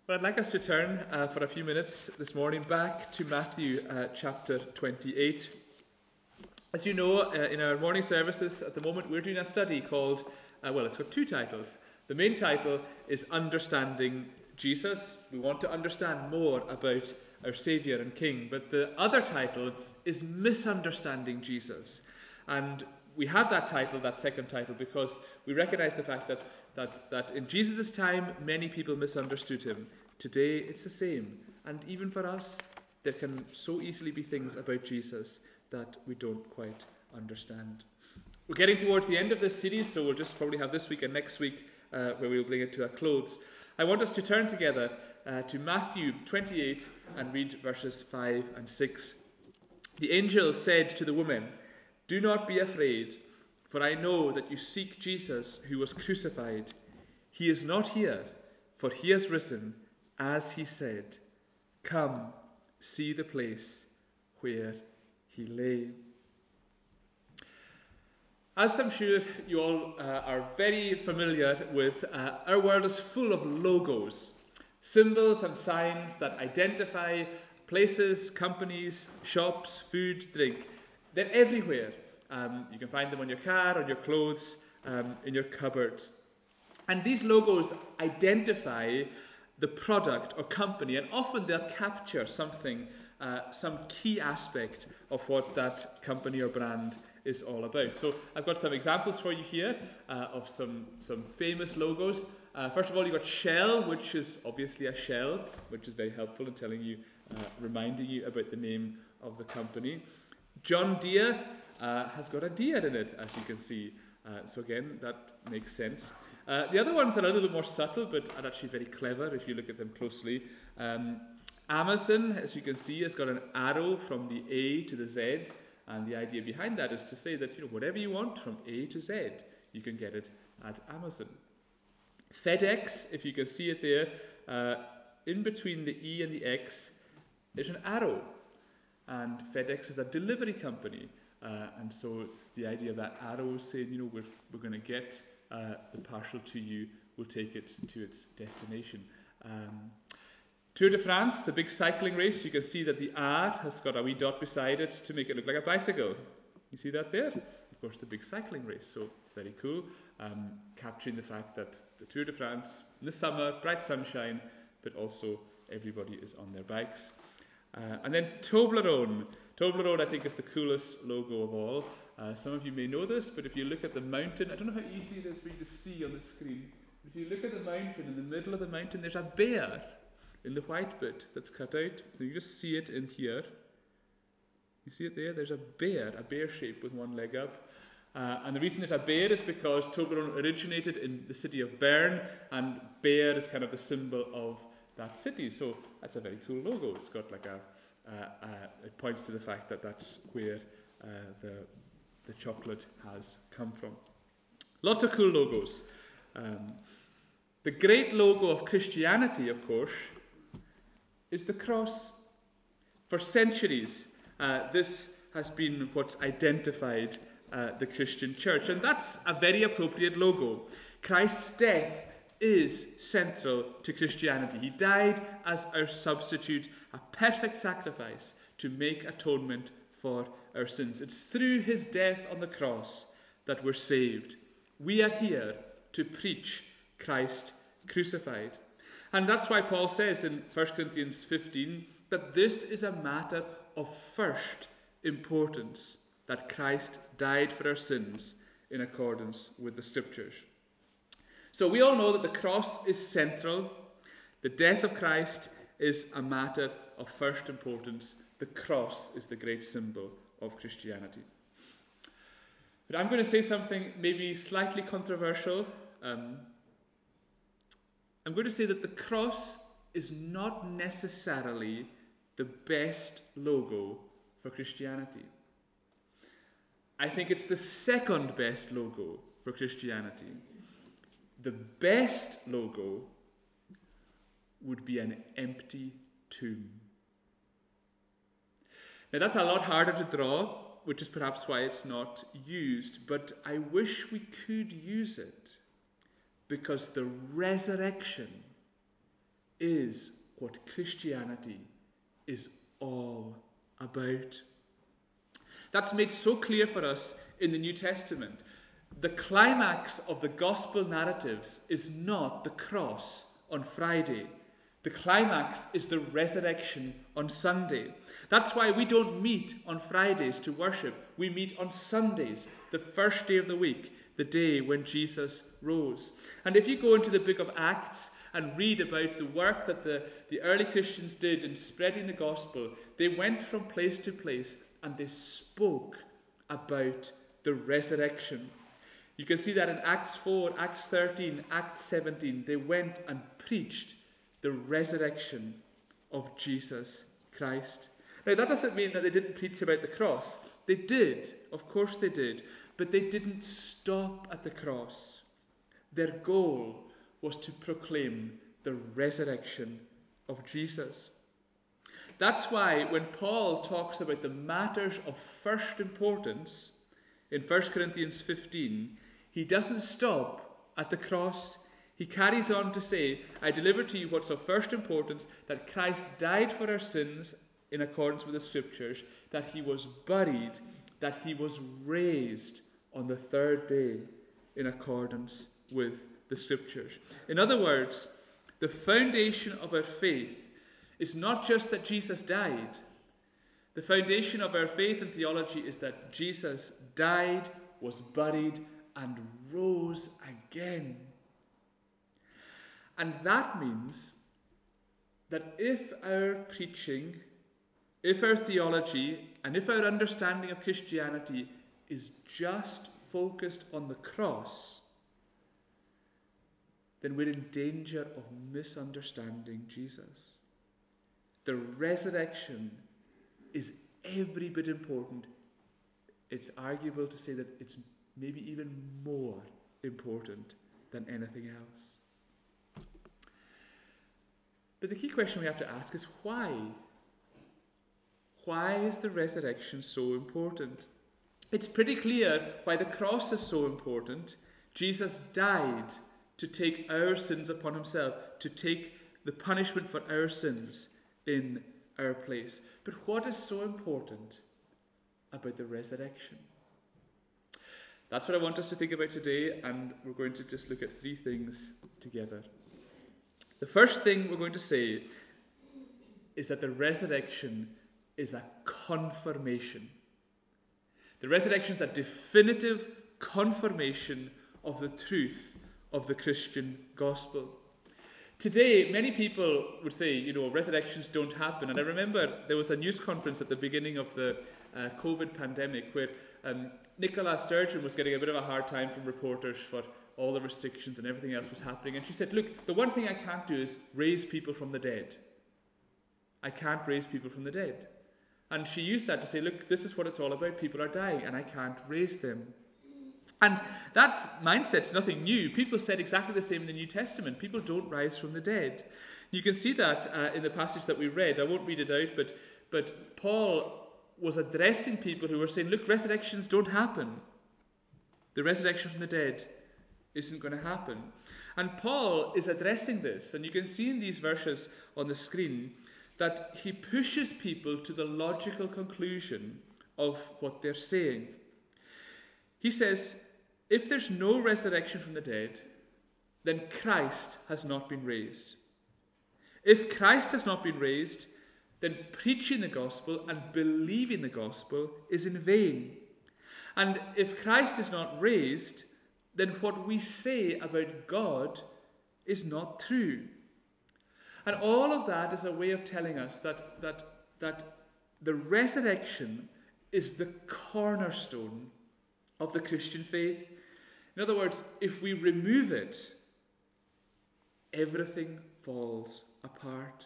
Well, I'd like us to turn for a few minutes this morning back to Matthew chapter 28. As you know, in our morning services at the moment, we're doing a study called, it's got two titles. The main title is Understanding Jesus. We want to understand more about our Saviour and King. But the other title is Misunderstanding Jesus. And we have that title, that second title, because we recognize the fact that in Jesus' time, many people misunderstood him. Today, it's the same. And even for us, there can so easily be things about Jesus that we don't quite understand. We're getting towards the end of this series, so we'll just probably have this week and next week where we'll bring it to a close. I want us to turn together to Matthew 28 and read verses 5 and 6. The angel said to the woman, "Do not be afraid, for I know that you seek Jesus who was crucified. He is not here, for he has risen, as he said. Come, see the place where he lay." As I'm sure you all are very familiar with, our world is full of logos, symbols and signs that identify places, companies, shops, food, drink. They're everywhere. You can find them on your car, on your clothes, in your cupboards. And these logos identify the product or company, and often they'll capture something, some key aspect of what that company or brand is all about. So I've got some examples for you here of some famous logos. First of all, you've got Shell, which is obviously a shell, which is very helpful in telling you, reminding you about the name of the company. John Deere has got a deer in it, as you can see. So again, that makes sense. The other ones are a little more subtle, but are actually very clever if you look at them closely. Amazon, as you can see, has got an arrow from the A to the Z, and the idea behind that is to say that whatever you want from A to Z, you can get it at Amazon. FedEx, if you can see it there, in between the E and the X, there's an arrow, and FedEx is a delivery company. And so it's the idea of that arrow saying, we're going to get the parcel to you, we'll take it to its destination. Tour de France, the big cycling race, you can see that the R has got a wee dot beside it to make it look like a bicycle. You see that there? Of course, the big cycling race, so it's very cool, capturing the fact that the Tour de France, in the summer, bright sunshine, but also everybody is on their bikes. And then Toblerone. Toblerone, I think, is the coolest logo of all. Some of you may know this, but if you look at the mountain, I don't know how easy it is for you to see on the screen. If you look at the mountain, in the middle of the mountain, there's a bear in the white bit that's cut out. So you just see it in here. You see it there? There's a bear shape with one leg up. And the reason it's a bear is because Toblerone originated in the city of Bern, and bear is kind of the symbol of that city. So that's a very cool logo. It's got like it points to the fact that that's where the chocolate has come from. Lots of cool logos. The great logo of Christianity, of course, is the cross. For centuries, this has been what's identified the Christian church, and that's a very appropriate logo. Christ's death is central to Christianity. He died as our substitute, a perfect sacrifice to make atonement for our sins. It's through his death on the cross that we're saved. We are here to preach Christ crucified. And that's why Paul says in 1 Corinthians 15 that this is a matter of first importance, that Christ died for our sins in accordance with the Scriptures. So we all know that the cross is central. The death of Christ is a matter of first importance. The cross is the great symbol of Christianity. But I'm going to say something maybe slightly controversial. I'm going to say that the cross is not necessarily the best logo for Christianity. I think it's the second best logo for Christianity. The best logo would be an empty tomb. Now that's a lot harder to draw, which is perhaps why it's not used, but I wish we could use it, because the resurrection is what Christianity is all about. That's made so clear for us in the New Testament. The climax of the gospel narratives is not the cross on Friday. The climax is the resurrection on Sunday. That's why we don't meet on Fridays to worship. We meet on Sundays, the first day of the week, the day when Jesus rose. And if you go into the book of Acts and read about the work that the early Christians did in spreading the gospel, they went from place to place and they spoke about the resurrection. You can see that in Acts 4, Acts 13, Acts 17. They went and preached the resurrection of Jesus Christ. Now, that doesn't mean that they didn't preach about the cross. They did, of course they did, but they didn't stop at the cross. Their goal was to proclaim the resurrection of Jesus. That's why when Paul talks about the matters of first importance in 1 Corinthians 15, he doesn't stop at the cross. He carries on to say, I deliver to you what's of first importance, that Christ died for our sins in accordance with the Scriptures, that he was buried, that he was raised on the third day in accordance with the Scriptures. In other words, the foundation of our faith is not just that Jesus died. The foundation of our faith and theology is that Jesus died, was buried, and rose again. And that means that if our preaching, if our theology, and if our understanding of Christianity is just focused on the cross, then we're in danger of misunderstanding Jesus. The resurrection is every bit important. It's arguable to say that it's maybe even more important than anything else. But the key question we have to ask is why? Why is the resurrection so important? It's pretty clear why the cross is so important. Jesus died to take our sins upon himself, to take the punishment for our sins in our place. But what is so important about the resurrection? That's what I want us to think about today, and we're going to just look at three things together. The first thing we're going to say is that the resurrection is a confirmation. The resurrection is a definitive confirmation of the truth of the Christian gospel. Today, many people would say, resurrections don't happen. And I remember there was a news conference at the beginning of the COVID pandemic where Nicola Sturgeon was getting a bit of a hard time from reporters for all the restrictions and everything else was happening. And she said, look, the one thing I can't do is raise people from the dead. I can't raise people from the dead. And she used that to say, look, this is what it's all about. People are dying and I can't raise them. And that mindset's nothing new. People said exactly the same in the New Testament. People don't rise from the dead. You can see that in the passage that we read. I won't read it out, but Paul was addressing people who were saying, look, resurrections don't happen. The resurrection from the dead isn't going to happen. And Paul is addressing this, and you can see in these verses on the screen that he pushes people to the logical conclusion of what they're saying. He says, if there's no resurrection from the dead, then Christ has not been raised. If Christ has not been raised, then preaching the gospel and believing the gospel is in vain. And if Christ is not raised, then what we say about God is not true. And all of that is a way of telling us that the resurrection is the cornerstone of the Christian faith. In other words, if we remove it, everything falls apart.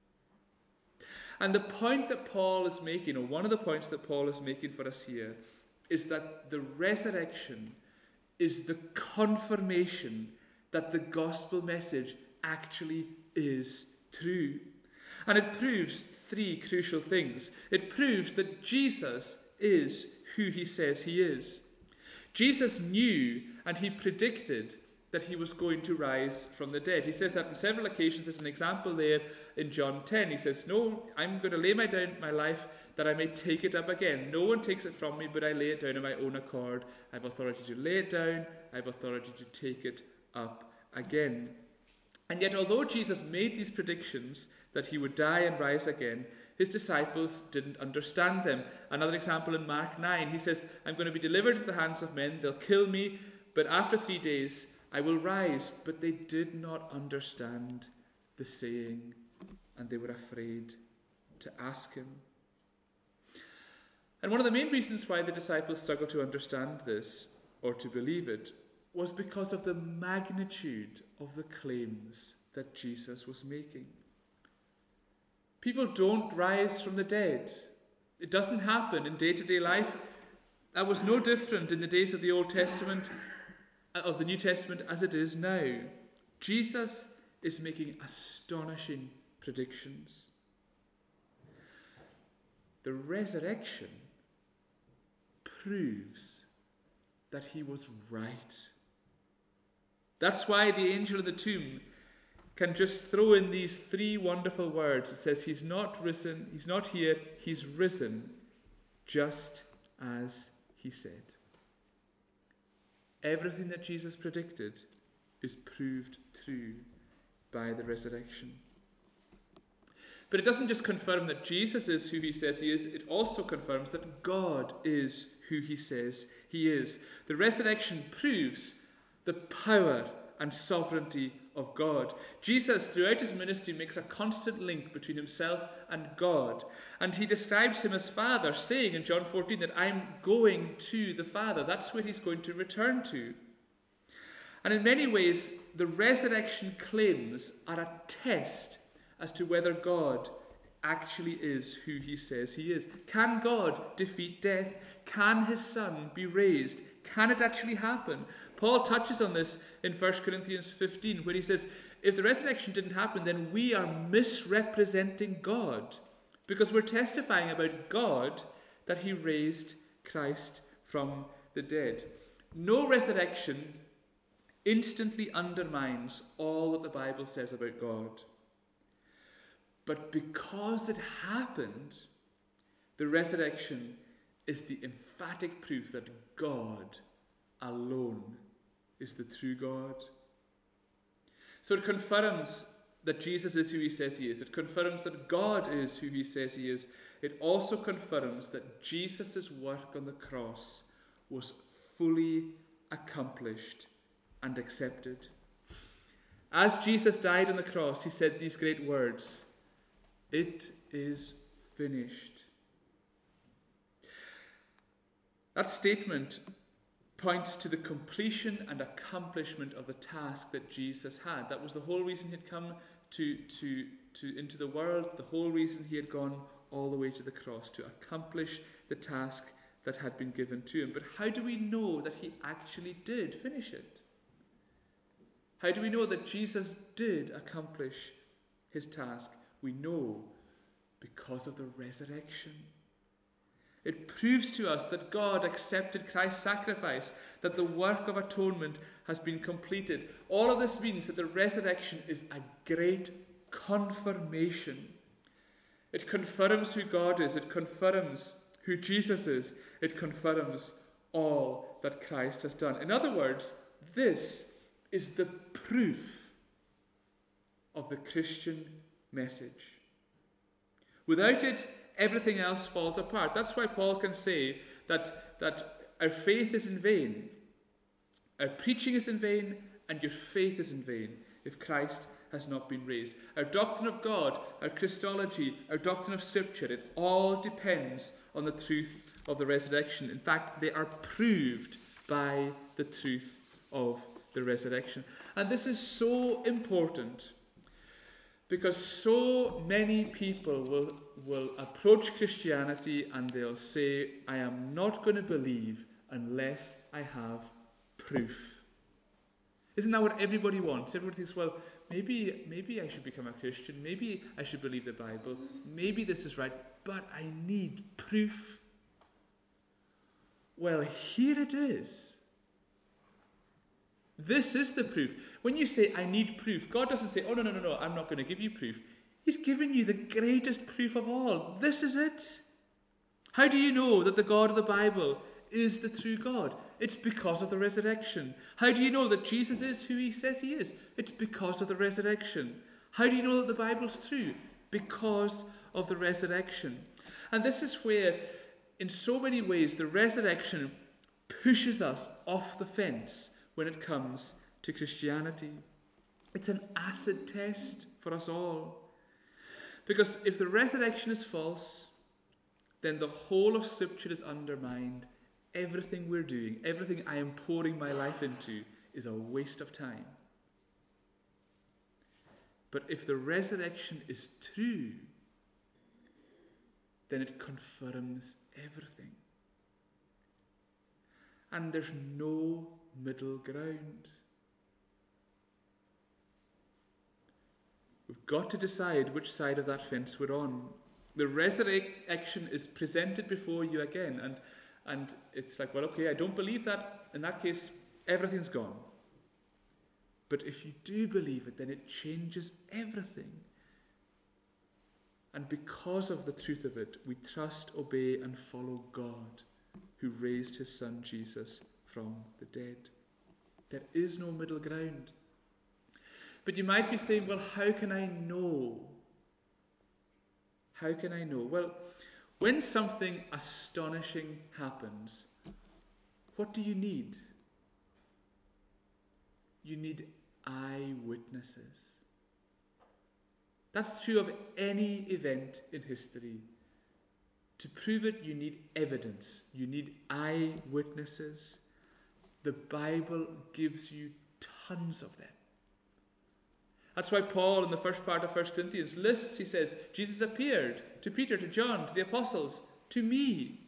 And the point that Paul is making, or one of the points that Paul is making for us here, is that the resurrection is the confirmation that the gospel message actually is true. And it proves three crucial things. It proves that Jesus is who he says he is. Jesus knew and he predicted that he was going to rise from the dead. He says that on several occasions. There's an example there in John 10. He says, no, I'm going to lay down my life that I may take it up again. No one takes it from me, but I lay it down on my own accord. I have authority to lay it down. I have authority to take it up again. And yet, although Jesus made these predictions that he would die and rise again, his disciples didn't understand them. Another example in Mark 9, he says, I'm going to be delivered into the hands of men. They'll kill me, but after 3 days I will rise. But they did not understand the saying, and they were afraid to ask him. And one of the main reasons why the disciples struggled to understand this, or to believe it, was because of the magnitude of the claims that Jesus was making. People don't rise from the dead. It doesn't happen in day-to-day life. That was no different in the days of the Old Testament, of the New Testament, as it is now. Jesus is making astonishing predictions. The resurrection proves that he was right. That's why the angel in the tomb can just throw in these 3 wonderful words. It says, he's not risen, he's not here, he's risen, just as he said. Everything that Jesus predicted is proved true by the resurrection. But it doesn't just confirm that Jesus is who he says he is, it also confirms that God is who he says he is. The resurrection proves the power and sovereignty of God. Jesus, throughout his ministry, makes a constant link between himself and God. And he describes him as Father, saying in John 14 that I'm going to the Father. That's where he's going to return to. And in many ways, the resurrection claims are a test as to whether God actually is who he says he is. Can God defeat death? Can his Son be raised? Can it actually happen? Paul touches on this in 1 Corinthians 15, where he says, if the resurrection didn't happen, then we are misrepresenting God, because we're testifying about God that he raised Christ from the dead. No resurrection instantly undermines all that the Bible says about God. But because it happened, the resurrection is the emphatic proof that God alone is the true God. So it confirms that Jesus is who he says he is. It confirms that God is who he says he is. It also confirms that Jesus' work on the cross was fully accomplished and accepted. As Jesus died on the cross, he said these great words, "It is finished." That statement points to the completion and accomplishment of the task that Jesus had. That was the whole reason he had come into the world, the whole reason he had gone all the way to the cross, to accomplish the task that had been given to him. But how do we know that he actually did finish it? How do we know that Jesus did accomplish his task? We know because of the resurrection. It proves to us that God accepted Christ's sacrifice, that the work of atonement has been completed. All of this means that the resurrection is a great confirmation. It confirms who God is. It confirms who Jesus is. It confirms all that Christ has done. In other words, this is the proof of the Christian message. Without it, everything else falls apart. That's why Paul can say that our faith is in vain, our preaching is in vain, and your faith is in vain if Christ has not been raised. Our doctrine of God, our Christology, our doctrine of Scripture, it all depends on the truth of the resurrection. In fact, they are proved by the truth of the resurrection. And this is so important, because so many people will approach Christianity and they'll say, I am not going to believe unless I have proof. Isn't that what everybody wants? Everybody thinks, well, maybe I should become a Christian. Maybe I should believe the Bible. Maybe this is right, but I need proof. Well, here it is. This is the proof. When you say, I need proof, God doesn't say, oh, no, I'm not going to give you proof. He's given you the greatest proof of all. This is it. How do you know that the God of the Bible is the true God? It's because of the resurrection. How do you know that Jesus is who he says he is? It's because of the resurrection. How do you know that the Bible's true? Because of the resurrection. And this is where, in so many ways, the resurrection pushes us off the fence when it comes to Christianity. It's an acid test for us all. Because if the resurrection is false, then the whole of Scripture is undermined. Everything we're doing, everything I am pouring my life into, is a waste of time. But if the resurrection is true, then it confirms everything. And there's no middle ground. We've got to decide which side of that fence we're on. The resurrection is presented before you again, and it's like, well, okay, I don't believe that. In that case, everything's gone. But if you do believe it, then it changes everything. And because of the truth of it, we trust, obey, and follow God, who raised his Son Jesus from the dead. There is no middle ground. But you might be saying, well, how can I know? How can I know? Well, when something astonishing happens, what do you need? You need eyewitnesses. That's true of any event in history. To prove it, you need evidence. You need eyewitnesses. The Bible gives you tons of them. That's why Paul, in the first part of 1 Corinthians, lists, he says, Jesus appeared to Peter, to John, to the apostles, to me.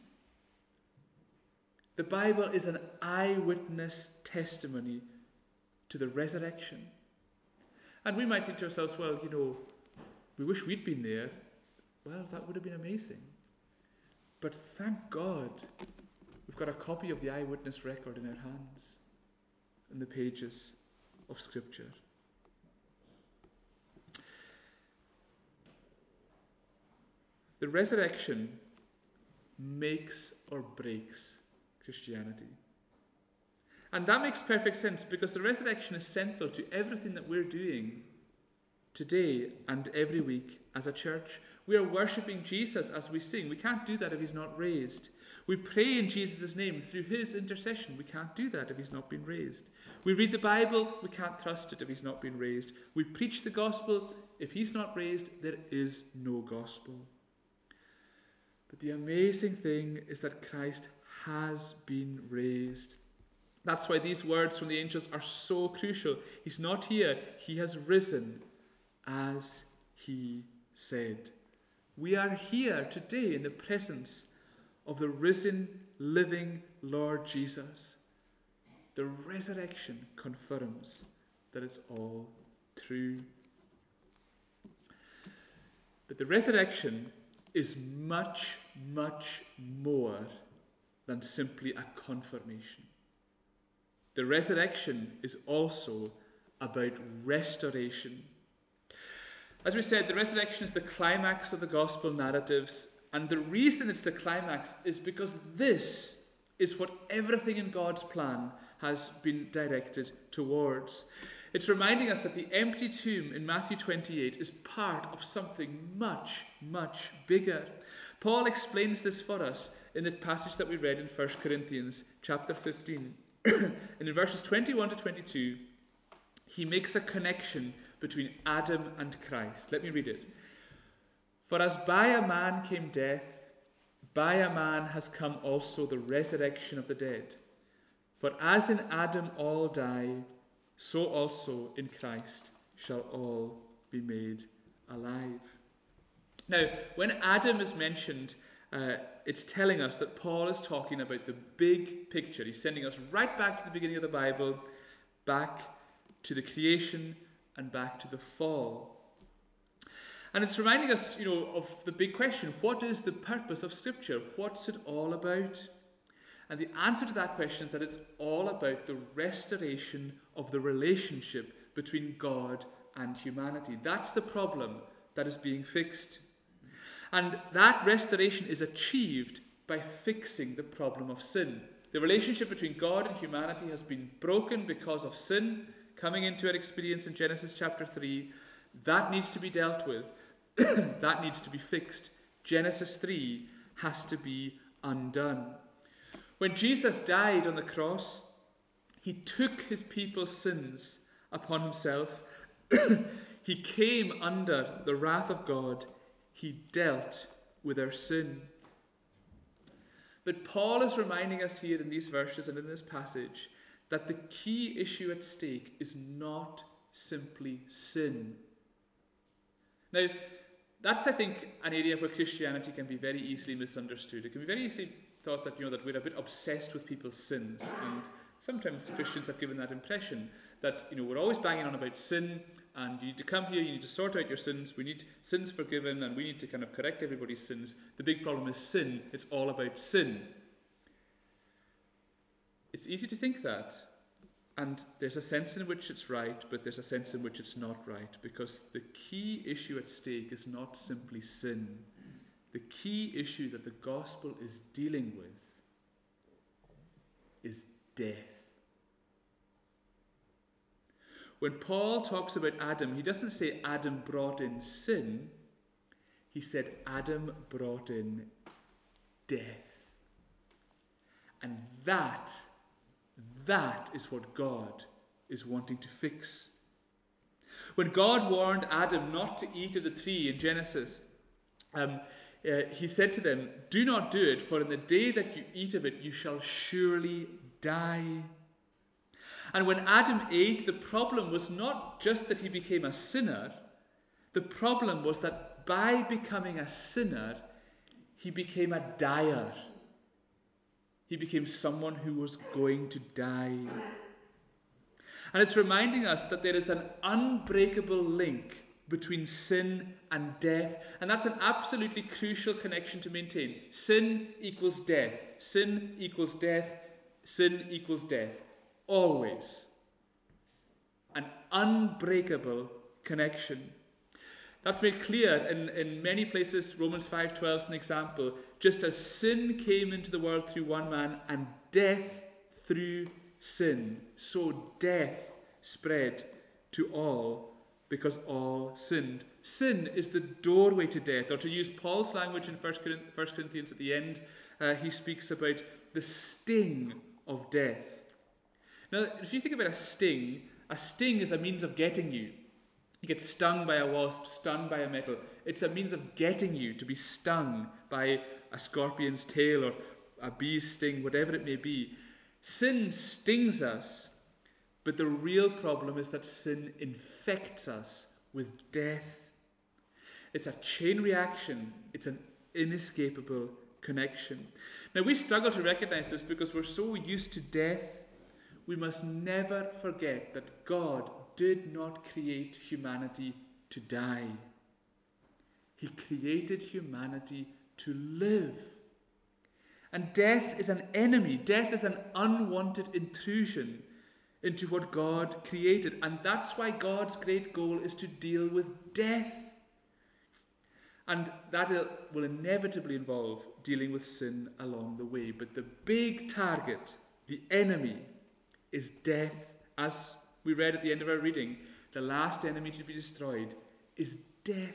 The Bible is an eyewitness testimony to the resurrection. And we might think to ourselves, well, we wish we'd been there. Well, that would have been amazing. But thank God we've got a copy of the eyewitness record in our hands, in the pages of Scripture. The resurrection makes or breaks Christianity. And that makes perfect sense, because the resurrection is central to everything that we're doing today and every week as a church. We are worshipping Jesus as we sing. We can't do that if he's not raised. We pray in Jesus' name through his intercession. We can't do that if he's not been raised. We read the Bible. We can't trust it if he's not been raised. We preach the gospel. If he's not raised, there is no gospel. But the amazing thing is that Christ has been raised. That's why these words from the angels are so crucial. He's not here. He has risen as he said. We are here today in the presence of the risen, living Lord Jesus. The resurrection confirms that it's all true. But the resurrection is much, much more than simply a confirmation. The resurrection is also about restoration. As we said, the resurrection is the climax of the gospel narratives, and the reason it's the climax is because this is what everything in God's plan has been directed towards. It's reminding us that the empty tomb in Matthew 28 is part of something much, much bigger. Paul explains this for us in the passage that we read in 1 Corinthians chapter 15. And in verses 21 to 22, he makes a connection between Adam and Christ. Let me read it. For as by a man came death, by a man has come also the resurrection of the dead. For as in Adam all die, so also in Christ shall all be made alive. Now, when Adam is mentioned, it's telling us that Paul is talking about the big picture. He's sending us right back to the beginning of the Bible, back to the creation and back to the fall. And it's reminding us, of the big question: what is the purpose of Scripture? What's it all about? And the answer to that question is that it's all about the restoration of the relationship between God and humanity. That's the problem that is being fixed. And that restoration is achieved by fixing the problem of sin. The relationship between God and humanity has been broken because of sin coming into our experience in Genesis chapter 3. That needs to be dealt with. That needs to be fixed. Genesis 3 has to be undone. When Jesus died on the cross, he took his people's sins upon himself. He came under the wrath of God. He dealt with our sin. But Paul is reminding us here in these verses and in this passage that the key issue at stake is not simply sin. Now, that's, I think, an area where Christianity can be very easily misunderstood. It can be very easily thought that, that we're a bit obsessed with people's sins. And sometimes Christians have given that impression that, we're always banging on about sin, and you need to come here, you need to sort out your sins, we need sins forgiven, and we need to kind of correct everybody's sins. The big problem is sin. It's all about sin. It's easy to think that. And there's a sense in which it's right, but there's a sense in which it's not right, because the key issue at stake is not simply sin. The key issue that the gospel is dealing with is death. When Paul talks about Adam, he doesn't say Adam brought in sin. He said Adam brought in death. And that is what God is wanting to fix. When God warned Adam not to eat of the tree in Genesis, he said to them, "Do not do it, for in the day that you eat of it, you shall surely die." And when Adam ate, the problem was not just that he became a sinner. The problem was that by becoming a sinner, he became a dyer. He became someone who was going to die. And it's reminding us that there is an unbreakable link between sin and death. And that's an absolutely crucial connection to maintain. Sin equals death. Sin equals death. Sin equals death. Always. An unbreakable connection. That's made clear in many places. Romans 5:12 is an example. Just as sin came into the world through one man and death through sin, so death spread to all because all sinned. Sin is the doorway to death. Or to use Paul's language in 1 Corinthians at the end, he speaks about the sting of death. Now, if you think about a sting is a means of getting you. You get stung by a wasp, stung by a nettle. It's a means of getting you to be stung by a scorpion's tail or a bee's sting, whatever it may be. Sin stings us, but the real problem is that sin infects us with death. It's a chain reaction. It's an inescapable connection. Now, we struggle to recognize this because we're so used to death. We must never forget that God did not create humanity to die. He created humanity to live. And death is an enemy. Death is an unwanted intrusion into what God created. And that's why God's great goal is to deal with death. And that will inevitably involve dealing with sin along the way. But the big target, the enemy, is death. As we read at the end of our reading, the last enemy to be destroyed is death.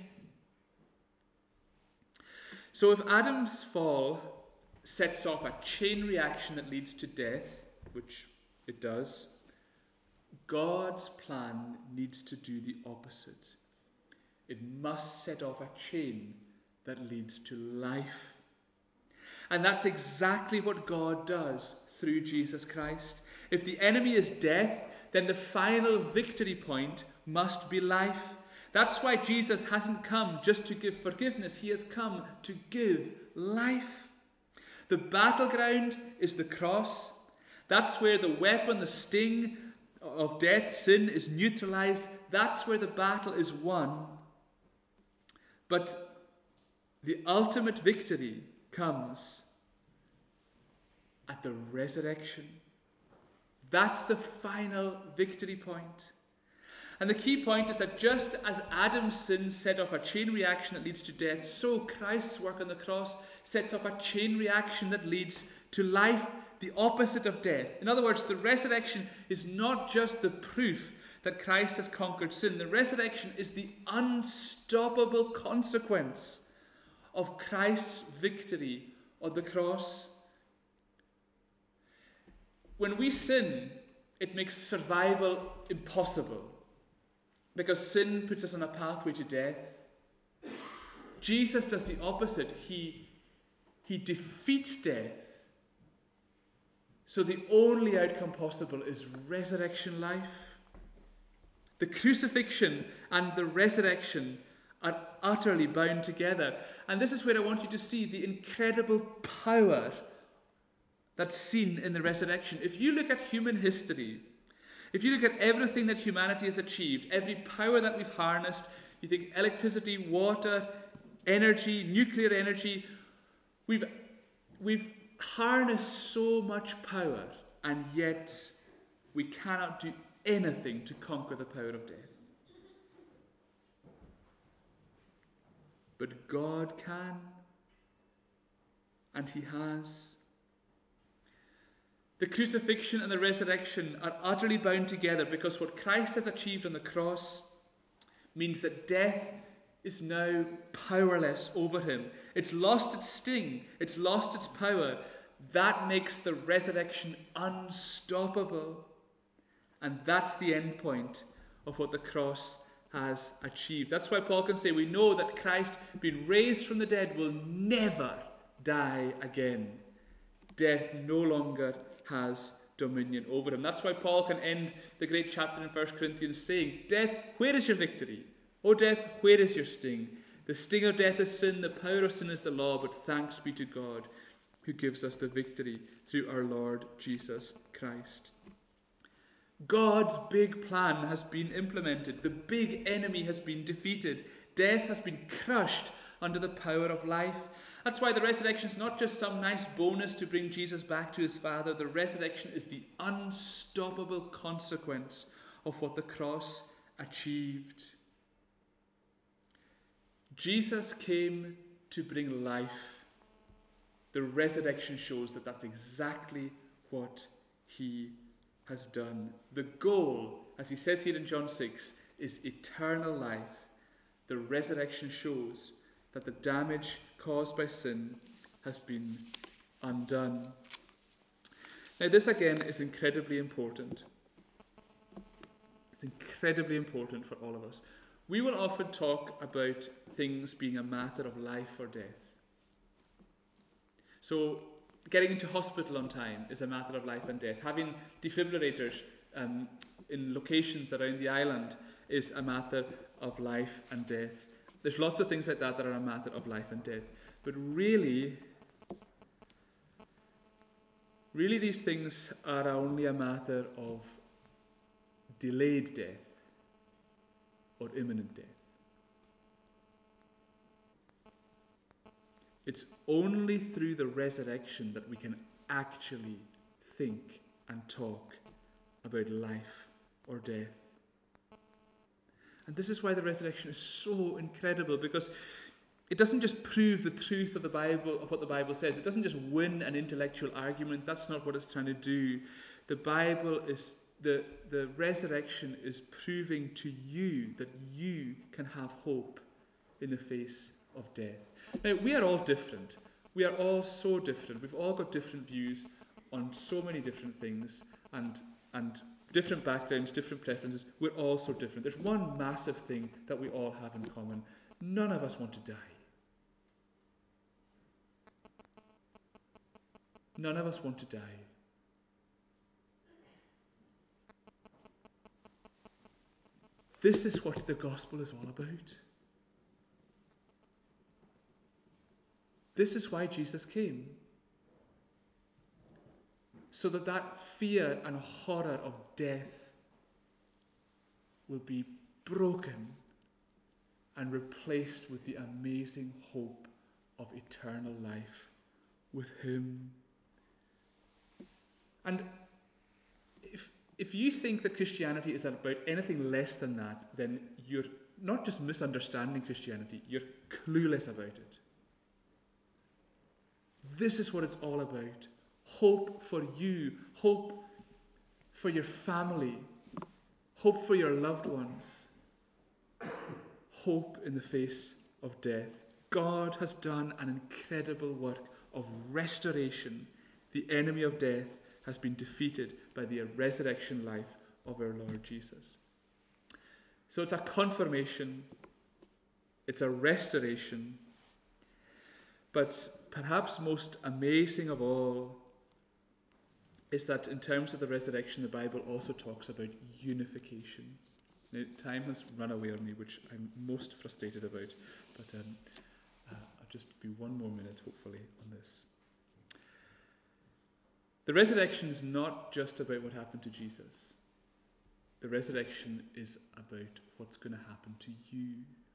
So if Adam's fall sets off a chain reaction that leads to death, which it does, God's plan needs to do the opposite. It must set off a chain that leads to life. And that's exactly what God does through Jesus Christ. If the enemy is death, then the final victory point must be life. That's why Jesus hasn't come just to give forgiveness. He has come to give life. The battleground is the cross. That's where the weapon, the sting of death, sin, is neutralized. That's where the battle is won. But the ultimate victory comes at the resurrection. That's the final victory point. And the key point is that just as Adam's sin set off a chain reaction that leads to death, so Christ's work on the cross sets off a chain reaction that leads to life, the opposite of death. In other words, the resurrection is not just the proof that Christ has conquered sin. The resurrection is the unstoppable consequence of Christ's victory on the cross. When we sin, it makes survival impossible, because sin puts us on a pathway to death. Jesus does the opposite. He defeats death. So the only outcome possible is resurrection life. The crucifixion and the resurrection are utterly bound together. And this is where I want you to see the incredible power that's seen in the resurrection. If you look at human history, if you look at everything that humanity has achieved, every power that we've harnessed, you think electricity, water, energy, nuclear energy, we've harnessed so much power, and yet we cannot do anything to conquer the power of death. But God can, and He has. The crucifixion and the resurrection are utterly bound together, because what Christ has achieved on the cross means that death is now powerless over him. It's lost its sting, it's lost its power. That makes the resurrection unstoppable. And that's the end point of what the cross has achieved. That's why Paul can say we know that Christ, being raised from the dead, will never die again. Death no longer has dominion over him. That's why Paul can end the great chapter in 1 Corinthians saying, "Death, where is your victory? O death, where is your sting? The sting of death is sin, the power of sin is the law, but thanks be to God who gives us the victory through our Lord Jesus Christ." God's big plan has been implemented. The big enemy has been defeated. Death has been crushed under the power of life. That's why the resurrection is not just some nice bonus to bring Jesus back to his Father. The resurrection is the unstoppable consequence of what the cross achieved. Jesus came to bring life. The resurrection shows that that's exactly what he has done. The goal, as he says here in John 6, is eternal life. The resurrection shows that the damage caused by sin has been undone. Now, this again is incredibly important. It's incredibly important for all of us. We will often talk about things being a matter of life or death. So, getting into hospital on time is a matter of life and death. Having defibrillators in locations around the island is a matter of life and death. There's lots of things like that that are a matter of life and death. But really these things are only a matter of delayed death or imminent death. It's only through the resurrection that we can actually think and talk about life or death. And this is why the resurrection is so incredible, because it doesn't just prove the truth of the Bible, of what the Bible says. It doesn't just win an intellectual argument. That's not what it's trying to do. The Bible is, the resurrection is proving to you that you can have hope in the face of death. Now, we are all different. We are all so different. We've all got different views on so many different things, and different backgrounds, different preferences. We're all so different. There's one massive thing that we all have in common. None of us want to die. None of us want to die. This is what the gospel is all about. This is why Jesus came. So that fear and horror of death will be broken and replaced with the amazing hope of eternal life with Him. And if you think that Christianity is about anything less than that, then you're not just misunderstanding Christianity, you're clueless about it. This is what it's all about. Hope for you, hope for your family, hope for your loved ones, hope in the face of death. God has done an incredible work of restoration. The enemy of death has been defeated by the resurrection life of our Lord Jesus. So it's a confirmation, it's a restoration, but perhaps most amazing of all is that in terms of the resurrection, the Bible also talks about unification. Now, time has run away on me, which I'm most frustrated about, but I'll just be one more minute, hopefully, on this. The resurrection is not just about what happened to Jesus. The resurrection is about what's going to happen to you.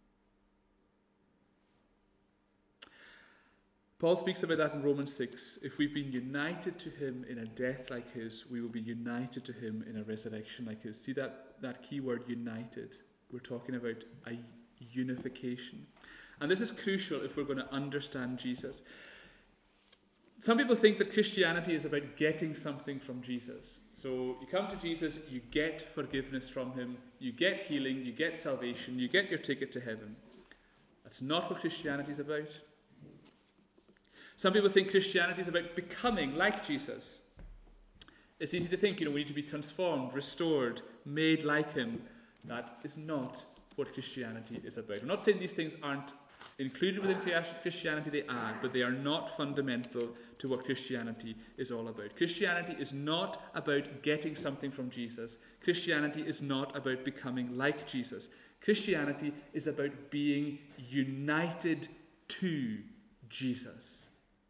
Paul speaks about that in Romans 6. If we've been united to him in a death like his, we will be united to him in a resurrection like his. See that key word, united? We're talking about a unification. And this is crucial if we're going to understand Jesus. Some people think that Christianity is about getting something from Jesus. So you come to Jesus, you get forgiveness from him, you get healing, you get salvation, you get your ticket to heaven. That's not what Christianity is about. Some people think Christianity is about becoming like Jesus. It's easy to think, we need to be transformed, restored, made like him. That is not what Christianity is about. I'm not saying these things aren't included within Christianity, they are, but they are not fundamental to what Christianity is all about. Christianity is not about getting something from Jesus. Christianity is not about becoming like Jesus. Christianity is about being united to Jesus.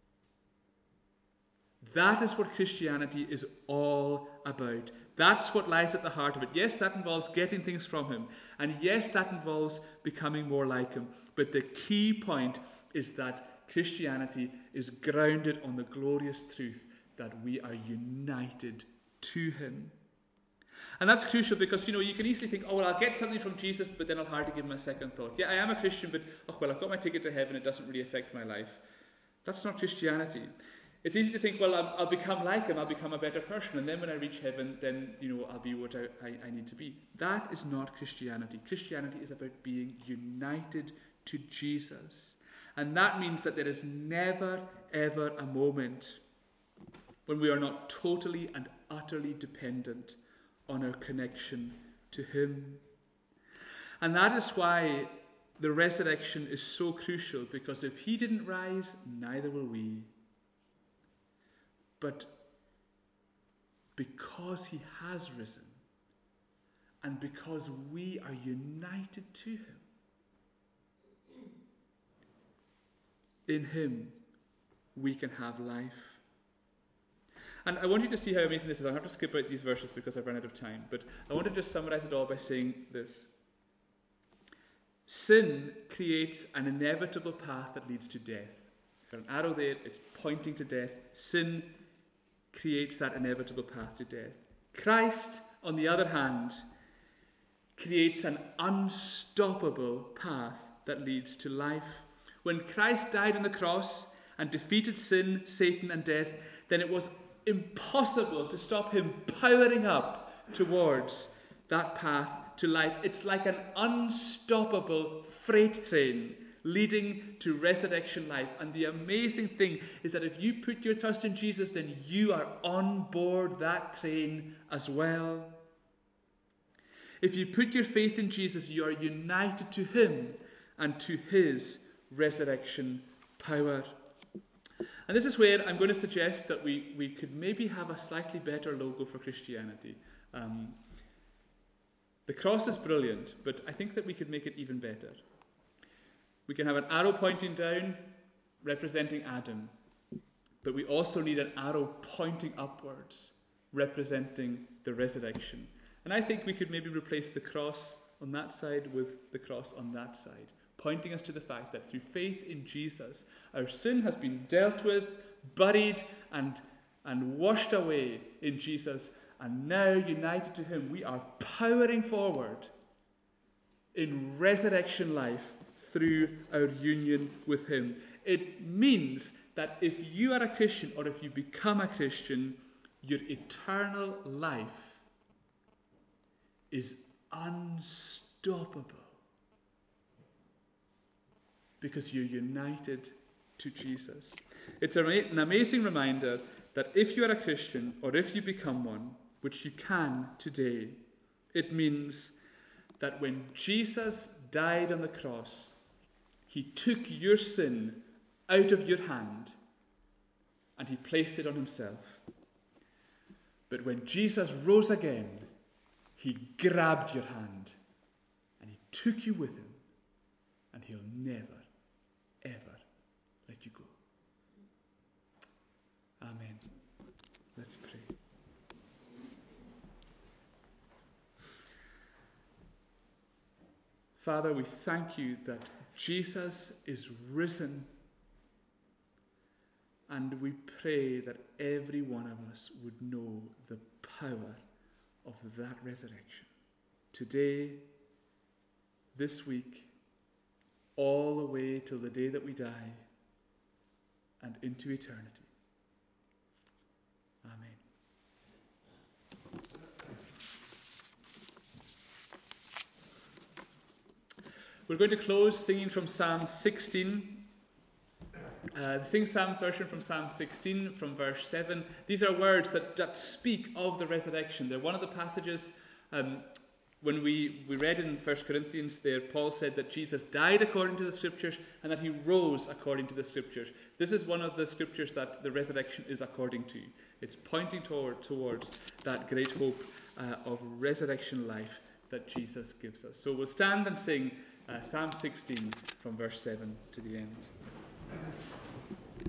That is what Christianity is all about. That's what lies at the heart of it. Yes, that involves getting things from him. And yes, that involves becoming more like him. But the key point is that Christianity is grounded on the glorious truth that we are united to him. And that's crucial because, you can easily think, I'll get something from Jesus, but then I'll hardly give him a second thought. Yeah, I am a Christian, but, I've got my ticket to heaven. It doesn't really affect my life. That's not Christianity. It's easy to think, I'll become like him, I'll become a better person, and then when I reach heaven, then, I'll be what I need to be. That is not Christianity. Christianity is about being united to Jesus. And that means that there is never, ever a moment when we are not totally and utterly dependent on our connection to him. And that is why the resurrection is so crucial, because if he didn't rise, neither will we. But because he has risen, and because we are united to him, in him we can have life. And I want you to see how amazing this is. I'll have to skip out these verses because I've run out of time, but I want to just summarize it all by saying this. Sin creates an inevitable path that leads to death. Got an arrow there, it's pointing to death. Sin creates that inevitable path to death. Christ, on the other hand, creates an unstoppable path that leads to life. When Christ died on the cross and defeated sin, Satan, and death, then it was impossible to stop him powering up towards that path to life. It's like an unstoppable freight train leading to resurrection life. And the amazing thing is that if you put your trust in Jesus, then you are on board that train as well. If you put your faith in Jesus, you are united to him and to his resurrection power. And this is where I'm going to suggest that we could maybe have a slightly better logo for Christianity. The cross is brilliant, but I think that we could make it even better. We can have an arrow pointing down, representing Adam. But we also need an arrow pointing upwards, representing the resurrection. And I think we could maybe replace the cross on that side with the cross on that side, pointing us to the fact that through faith in Jesus, our sin has been dealt with, buried, and and washed away in Jesus, and now united to him, we are powering forward in resurrection life through our union with him. It means that if you are a Christian, or if you become a Christian, your eternal life is unstoppable because you're united to Jesus. It's an amazing reminder that if you are a Christian, or if you become one, which you can today, it means that when Jesus died on the cross, he took your sin out of your hand and he placed it on himself. But when Jesus rose again, he grabbed your hand and he took you with him, and he'll never, ever let you go. Amen. Let's pray. Father, we thank you that Jesus is risen, and we pray that every one of us would know the power of that resurrection. Today, this week, all the way till the day that we die, and into eternity. Amen. We're going to close singing from Psalm 16. Sing Psalm's version from Psalm 16 from verse 7. These are words that speak of the resurrection. They're one of the passages when we read in 1 Corinthians there, Paul said that Jesus died according to the scriptures and that he rose according to the scriptures. This is one of the scriptures that the resurrection is according to. It's pointing towards that great hope of resurrection life that Jesus gives us. So we'll stand and sing Psalm 16 from verse 7 to the end.